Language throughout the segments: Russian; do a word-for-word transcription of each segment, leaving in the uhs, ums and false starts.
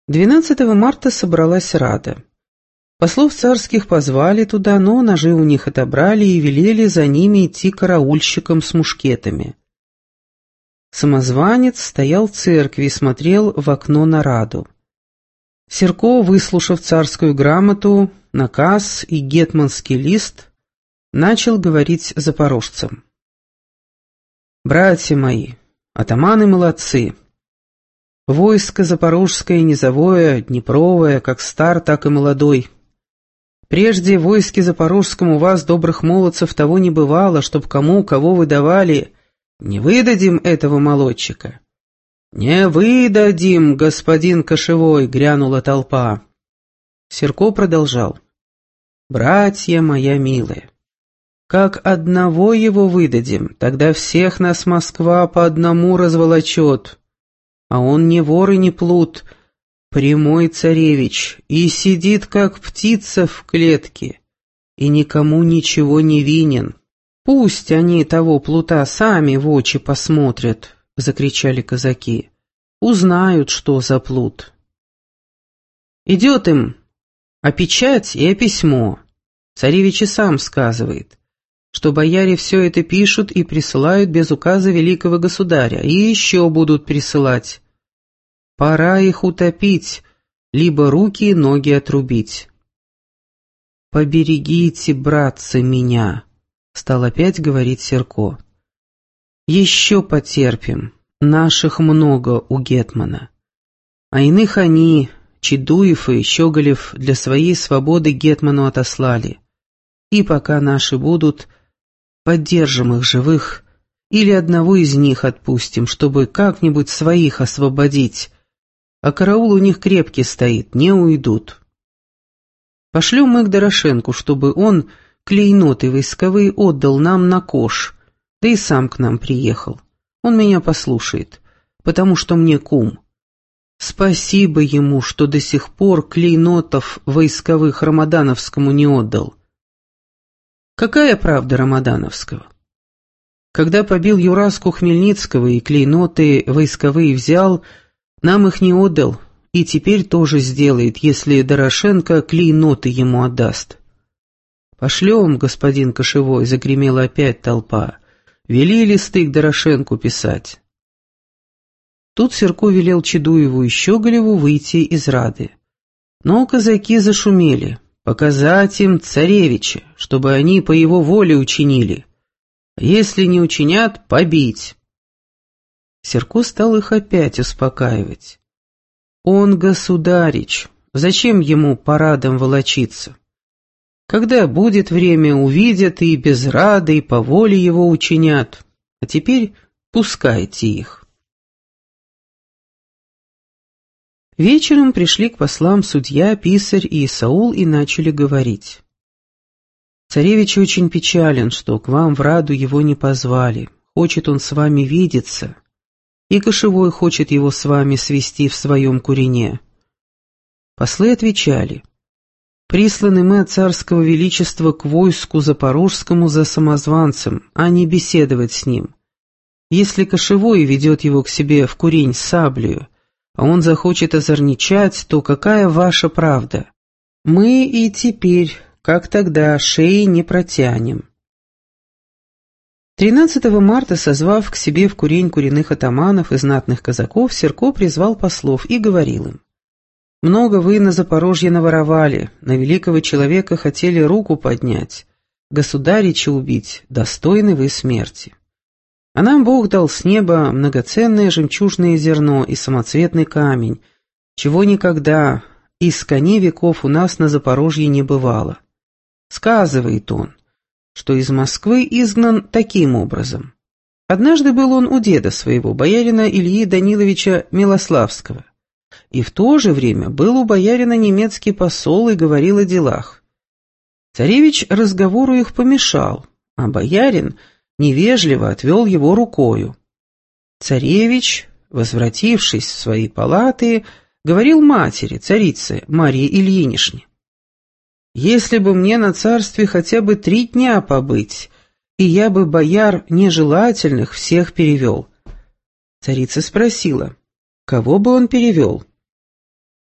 двенадцатого марта собралась Рада. Послов царских позвали туда, но ножи у них отобрали и велели за ними идти караульщикам с мушкетами. Самозванец стоял в церкви и смотрел в окно на Раду. Серко, выслушав царскую грамоту, наказ и гетманский лист, начал говорить запорожцам. «Братья мои, атаманы молодцы. Войско запорожское низовое, днепровое, как стар, так и молодой. Прежде в войске запорожском у вас, добрых молодцев, того не бывало, чтоб кому кого выдавали. Не выдадим этого молодчика». «Не выдадим, господин Кошевой!» — грянула толпа. Серко продолжал. «Братья моя милые, как одного его выдадим, тогда всех нас Москва по одному разволочет. А он не вор и не плут, прямой царевич, и сидит, как птица в клетке, и никому ничего не винен. Пусть они того плута сами в очи посмотрят», — закричали казаки. «Узнают, что за плут. Идет им а печать и а письмо. Царевич и сам сказывает, что бояре все это пишут и присылают без указа великого государя, и еще будут присылать. Пора их утопить, либо руки и ноги отрубить». «Поберегите, братцы, меня», — стал опять говорить Серко. «Еще потерпим, наших много у гетмана, а иных они, Чедуев и Щеголев, для своей свободы гетману отослали. И пока наши будут, поддержим их живых, или одного из них отпустим, чтобы как-нибудь своих освободить, а караул у них крепкий стоит, не уйдут. Пошлем мы к Дорошенку, чтобы он клейноты войсковые отдал нам на кош, да и сам к нам приехал. Он меня послушает, потому что мне кум. Спасибо ему, что до сих пор клейнотов войсковых Рамадановскому не отдал». Какая правда Рамадановского? Когда побил Юраску Хмельницкого и клейноты войсковые взял, нам их не отдал, и теперь тоже сделает, если Дорошенко клейноты ему отдаст. «Пошлем, господин Кошевой», — загремела опять толпа. «Вели листы к Дорошенку писать». Тут Серко велел Чедуеву и Щеголеву выйти из Рады. Но казаки зашумели. Показать им царевича, чтобы они по его воле учинили. А если не учинят, побить. Серко стал их опять успокаивать. Он государич, зачем ему парадом волочиться? Когда будет время, увидят и без рады, и по воле его учинят. А теперь пускайте их. Вечером пришли к послам судья, писарь и Исаул и начали говорить. «Царевич очень печален, что к вам в Раду его не позвали. Хочет он с вами видеться, и Кошевой хочет его с вами свести в своем курине». Послы отвечали: «Присланы мы от царского величества к войску запорожскому за самозванцем, а не беседовать с ним. Если Кошевой ведет его к себе в курень с саблею, а он захочет озорничать, то какая ваша правда? Мы и теперь, как тогда, шеи не протянем». тринадцатого марта, созвав к себе в курень куриных атаманов и знатных казаков, Серко призвал послов и говорил им: «Много вы на Запорожье наворовали, на великого человека хотели руку поднять, государича убить, достойны вы смерти. А нам Бог дал с неба многоценное жемчужное зерно и самоцветный камень, чего никогда из коней веков у нас на Запорожье не бывало. Сказывает он, что из Москвы изгнан таким образом. Однажды был он у деда своего, боярина Ильи Даниловича Милославского, и в то же время был у боярина немецкий посол и говорил о делах. Царевич разговору их помешал, а боярин невежливо отвел его рукою. Царевич, возвратившись в свои палаты, говорил матери, царице Марье Ильинишне: «Если бы мне на царстве хотя бы три дня побыть, и я бы бояр нежелательных всех перевел». Царица спросила: «Кого бы он перевел?»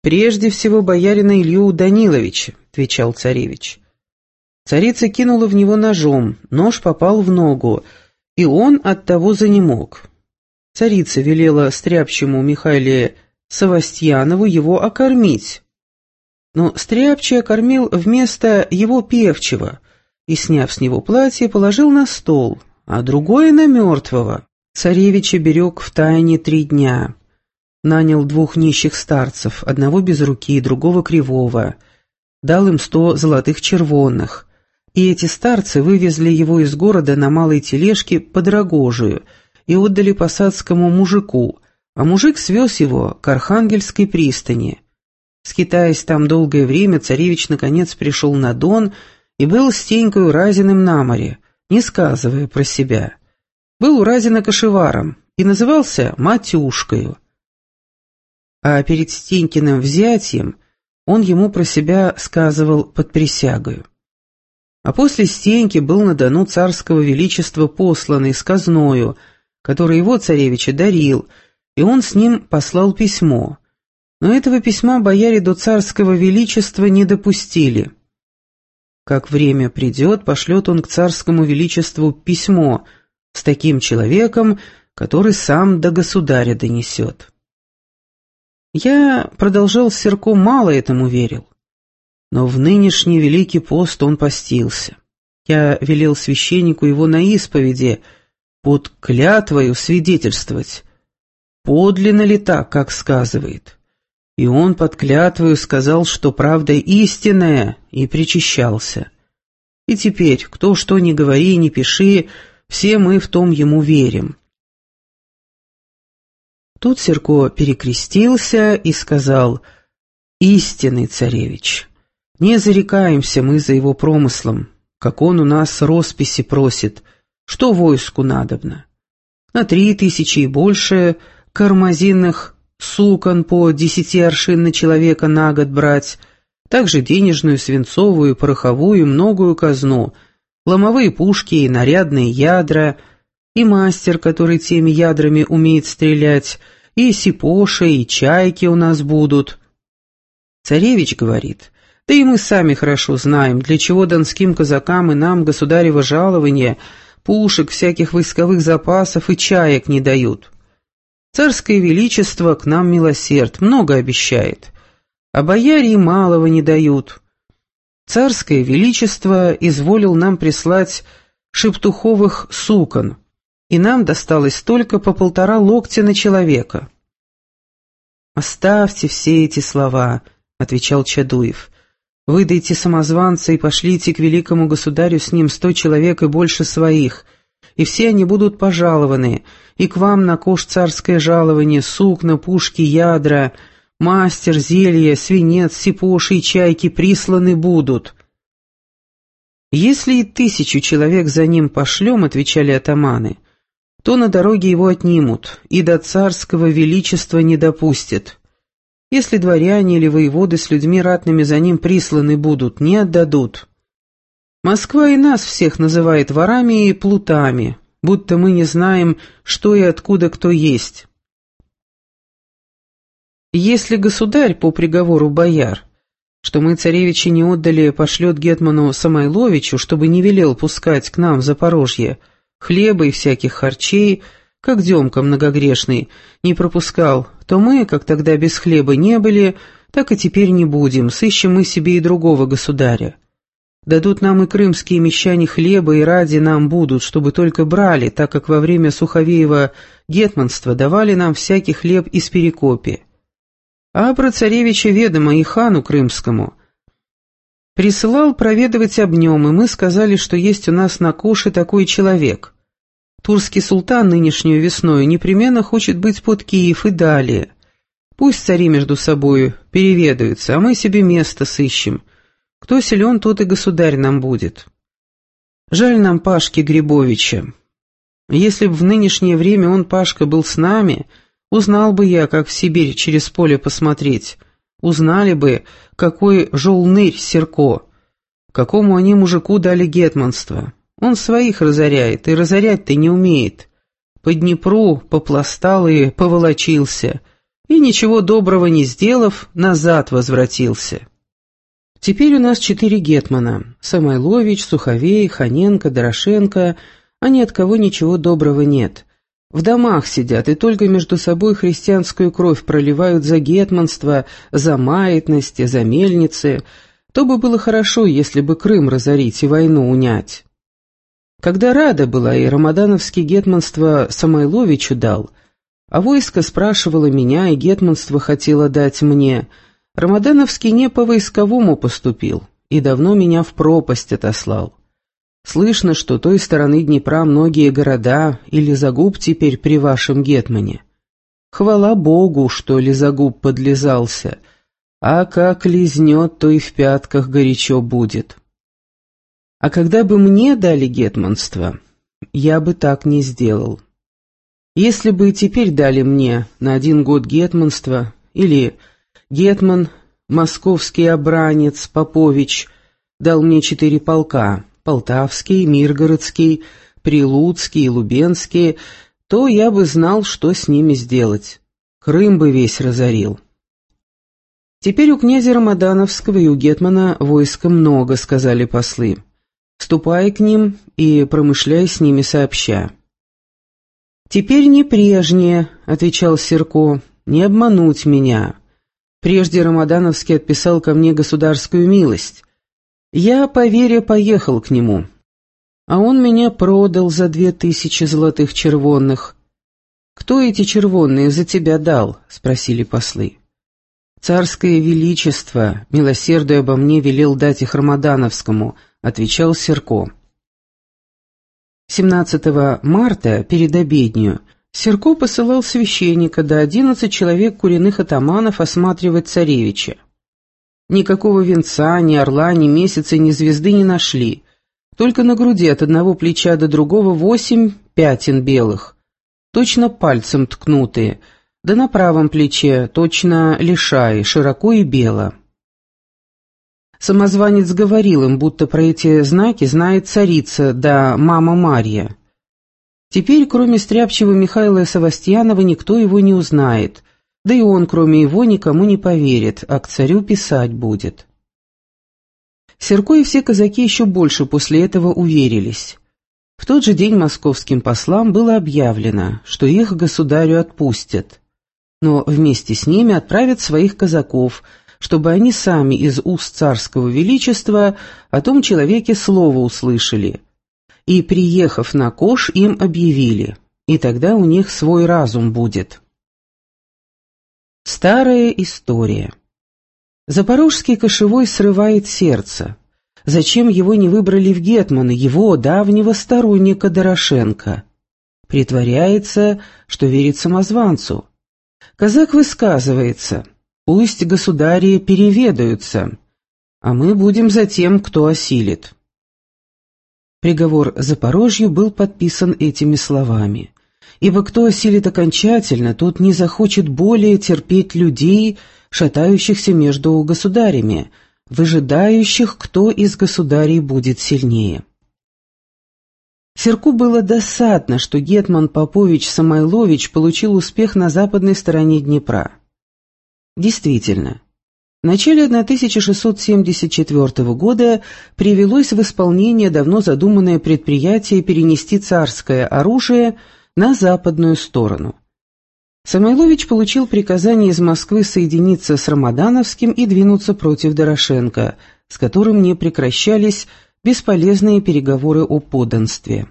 «Прежде всего боярина Илью Даниловича», — отвечал царевич. Царица кинула в него ножом, нож попал в ногу, и он оттого занемог. Царица велела стряпчему Михаиле Савастьянову его окормить. Но стряпчий окормил вместо его певчего и, сняв с него платье, положил на стол, а другое на мертвого. Царевича берег в тайне три дня. Нанял двух нищих старцев, одного без руки, другого кривого, дал им сто золотых червонных, и эти старцы вывезли его из города на малой тележке под Рогожию и отдали посадскому мужику, а мужик свез его к Архангельской пристани. Скитаясь там долгое время, царевич наконец пришел на Дон и был с Тенькою Разиным на море, не сказывая про себя. Был у Разина кошеваром и назывался Матюшкою. А перед Стенькиным взятием он ему про себя сказывал под присягою. А после Стеньки был на Дону царского величества посланный с казною, который его царевича дарил, и он с ним послал письмо. Но этого письма бояре до царского величества не допустили. Как время придет, пошлет он к царскому величеству письмо с таким человеком, который сам до государя донесет. Я, продолжал Серко, мало этому верил. Но в нынешний Великий пост он постился. Я велел священнику его на исповеди под клятвою свидетельствовать, подлинно ли так, как сказывает. И он под клятвою сказал, что правда истинная, и причащался. И теперь, кто что ни говори, ни пиши, все мы в том ему верим. Тут Серко перекрестился и сказал: «Истинный царевич, не зарекаемся мы за его промыслом, как он у нас росписи просит, что войску надобно. На три тысячи и больше кармазинных сукон по десяти аршин на человека на год брать, также денежную, свинцовую, пороховую, многую казну, ломовые пушки и нарядные ядра, и мастер, который теми ядрами умеет стрелять, и сипоши, и чайки у нас будут». Царевич говорит: «Да и мы сами хорошо знаем, для чего донским казакам и нам государево жалование, пушек, всяких войсковых запасов и чаек не дают. Царское величество к нам милосерд, много обещает, а бояре и малого не дают. Царское величество изволил нам прислать шептуховых сукон, и нам досталось только по полтора локтя на человека». «Оставьте все эти слова», — отвечал Чадуев. «Выдайте самозванца и пошлите к великому государю с ним сто человек и больше своих, и все они будут пожалованы, и к вам на кош царское жалование, сукна, пушки, ядра, мастер, зелье, свинец, сипоши и чайки присланы будут». «Если и тысячу человек за ним пошлем», — отвечали атаманы, — «то на дороге его отнимут, и до царского величества не допустят. Если дворяне или воеводы с людьми ратными за ним присланы будут, не отдадут. Москва и нас всех называет ворами и плутами, будто мы не знаем, что и откуда кто есть. Если государь по приговору бояр, что мы царевича не отдали, пошлет гетману Самойловичу, чтобы не велел пускать к нам в Запорожье хлеба и всяких харчей, как Демка многогрешный, не пропускал, то мы, как тогда без хлеба не были, так и теперь не будем, сыщем мы себе и другого государя. Дадут нам и крымские мещане хлеба, и ради нам будут, чтобы только брали, так как во время Суховеева гетманства давали нам всякий хлеб из Перекопи. А про царевича ведомо и хану крымскому. Присылал проведывать об нем, и мы сказали, что есть у нас на коше такой человек. Турский султан нынешнюю весною непременно хочет быть под Киев и далее. Пусть цари между собою переведаются, а мы себе место сыщем. Кто силен, тот и государь нам будет. Жаль нам Пашки Грибовича. Если б в нынешнее время он, Пашка, был с нами, узнал бы я, как в Сибирь через поле посмотреть. Узнали бы, какой жолнырь Серко, какому они мужику дали гетманство. Он своих разоряет, и разорять-то не умеет. По Днепру попластал и поволочился. и, ничего доброго не сделав, назад возвратился. Теперь у нас четыре гетмана — Самойлович, Суховей, Ханенко, Дорошенко, а ни от кого ничего доброго нет. В домах сидят и только между собой христианскую кровь проливают за гетманство, за маятности, за мельницы. То бы было хорошо, если бы Крым разорить и войну унять. Когда рада была, и рамадановский гетманство Самойловичу дал, а войско спрашивало меня, и гетманство хотело дать мне, Рамадановский не по-войсковому поступил и давно меня в пропасть отослал. Слышно, что той стороны Днепра многие города и Лизагуб теперь при вашем гетмане. Хвала Богу, что Лизагуб подлизался, а как лизнет, то и в пятках горячо будет. А когда бы мне дали гетманство, я бы так не сделал. Если бы и теперь дали мне на один год гетманство, или гетман, московский обранец, Попович, дал мне четыре полка, Полтавский, Миргородский, Прилуцкий и Лубенский, то я бы знал, что с ними сделать. Крым бы весь разорил. Теперь у князя Рамадановского и у гетмана войска много, сказали послы. Ступай к ним и промышляй с ними сообща. «Теперь не прежнее», — отвечал Серко, — «не обмануть меня. Прежде Рамадановский отписал ко мне государскую милость. Я, по вере, поехал к нему, а он меня продал за две тысячи золотых червонных». «Кто эти червонные за тебя дал?» — спросили послы. «Царское величество, милосердуя обо мне, велел дать их Рамадановскому», — отвечал Серко. семнадцатого марта, перед обеднею, Серко посылал священника да одиннадцать человек куренных атаманов осматривать царевича. Никакого венца, ни орла, ни месяца, ни звезды не нашли. Только на груди от одного плеча до другого восемь пятен белых, точно пальцем ткнутые, да на правом плече точно лишаи, широко и бело. Самозванец говорил им, будто про эти знаки знает царица да мама Марья. Теперь, кроме стряпчего Михаила Савастьянова, никто его не узнает, да и он, кроме его, никому не поверит, а к царю писать будет. Серко и все казаки еще больше после этого уверились. В тот же день московским послам было объявлено, что их государю отпустят, но вместе с ними отправят своих казаков, чтобы они сами из уст царского величества о том человеке слово услышали, и, приехав на Кош, им объявили, и тогда у них свой разум будет. Старая история. Запорожский кошевой срывает сердце. Зачем его не выбрали в гетманы, его давнего сторонника Дорошенко? Притворяется, что верит самозванцу. Казак высказывается: «Пусть государи переведаются, а мы будем за тем, кто осилит». Приговор Запорожью был подписан этими словами: «Ибо кто осилит окончательно, тот не захочет более терпеть людей, шатающихся между государями, выжидающих, кто из государей будет сильнее». Серку было досадно, что гетман Попович Самойлович получил успех на западной стороне Днепра. Действительно, в начале тысяча шестьсот семьдесят четвёртого года привелось в исполнение давно задуманное предприятие перенести царское оружие на западную сторону. Самойлович получил приказание из Москвы соединиться с Рамадановским и двинуться против Дорошенко, с которым не прекращались бесполезные переговоры о подданстве.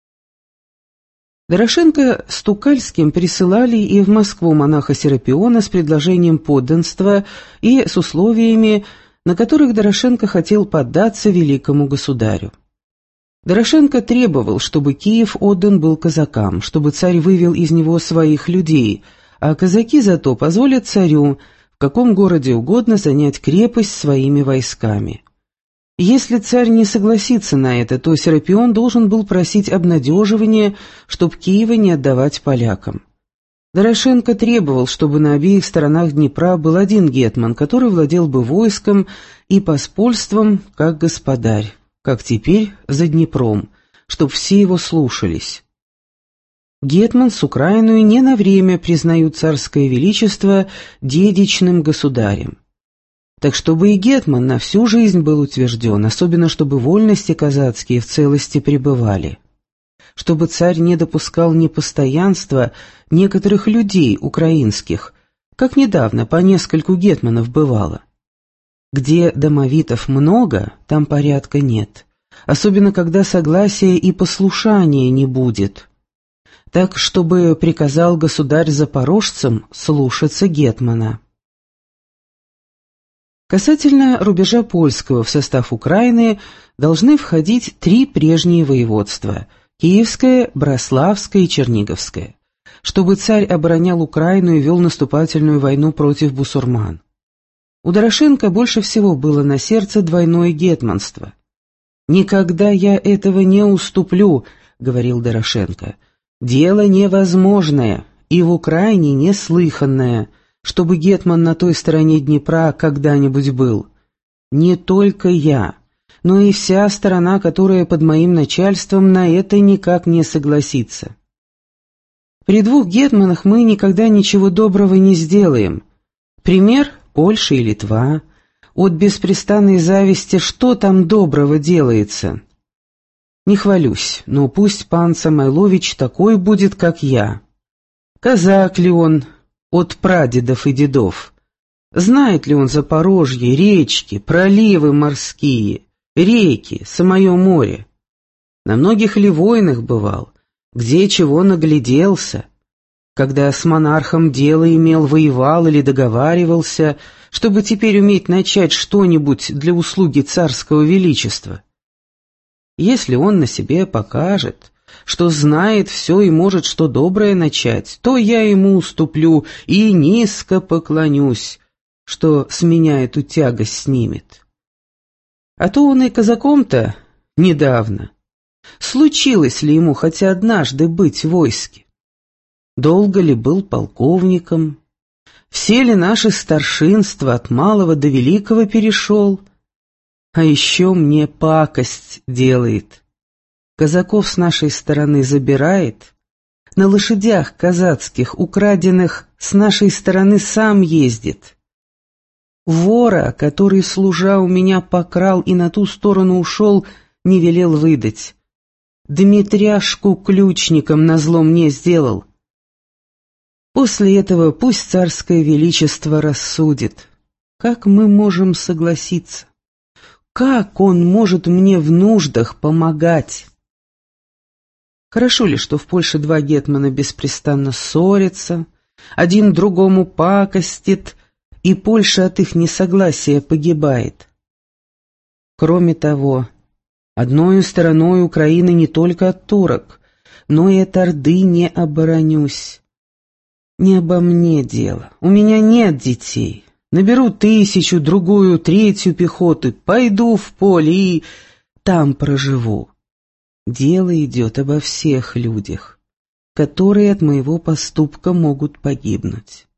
Дорошенко с Тукальским присылали и в Москву монаха Серапиона с предложением подданства и с условиями, на которых Дорошенко хотел поддаться великому государю. Дорошенко требовал, чтобы Киев отдан был казакам, чтобы царь вывел из него своих людей, а казаки зато позволят царю в каком городе угодно занять крепость своими войсками. Если царь не согласится на это, то Серапион должен был просить обнадеживания, чтоб Киева не отдавать полякам. Дорошенко требовал, чтобы на обеих сторонах Днепра был один гетман, который владел бы войском и поспольством, как господарь, как теперь за Днепром, чтоб все его слушались. Гетман с Украиной не на время признают царское величество дедичным государем. Так чтобы и гетман на всю жизнь был утвержден, особенно чтобы вольности казацкие в целости пребывали. Чтобы царь не допускал непостоянства некоторых людей украинских, как недавно по нескольку гетманов бывало. Где домовитов много, там порядка нет, особенно когда согласия и послушания не будет. Так, чтобы приказал государь запорожцам слушаться гетмана. Касательно рубежа польского в состав Украины должны входить три прежние воеводства – Киевское, Браславское и Черниговское, чтобы царь оборонял Украину и вел наступательную войну против бусурман. У Дорошенко больше всего было на сердце двойное гетманство. «Никогда я этого не уступлю», — говорил Дорошенко. «Дело невозможное и в Украине неслыханное, чтобы гетман на той стороне Днепра когда-нибудь был. Не только я, но и вся сторона, которая под моим начальством, на это никак не согласится. При двух гетманах мы никогда ничего доброго не сделаем. Пример — Польша и Литва. От беспрестанной зависти что там доброго делается? Не хвалюсь, но пусть пан Самойлович такой будет, как я. Казак ли он от прадедов и дедов? Знает ли он Запорожье, речки, проливы морские, реки, самое море? На многих ли войнах бывал, где чего нагляделся? Когда с монархом дело имел, воевал или договаривался, чтобы теперь уметь начать что-нибудь для услуги царского величества? Если он на себе покажет, что знает все и может что доброе начать, то я ему уступлю и низко поклонюсь, что с меня эту тягость снимет. А то он и казаком-то недавно. Случилось ли ему хотя однажды быть в войске? Долго ли был полковником? Все ли наши старшинства от малого до великого перешел? А еще мне пакость делает. Казаков с нашей стороны забирает, на лошадях казацких, украденных, с нашей стороны сам ездит. Вора, который, служа у меня, покрал и на ту сторону ушел, не велел выдать. Дмитряшку ключником назло мне сделал. После этого пусть царское величество рассудит. Как мы можем согласиться? Как он может мне в нуждах помогать? Хорошо ли, что в Польше два гетмана беспрестанно ссорятся, один другому пакостит, и Польша от их несогласия погибает? Кроме того, одною стороной Украины не только от турок, но и от Орды не оборонюсь. Не обо мне дело, у меня нет детей. Наберу тысячу, другую, третью пехоты, пойду в поле и там проживу. Дело идет обо всех людях, которые от моего поступка могут погибнуть.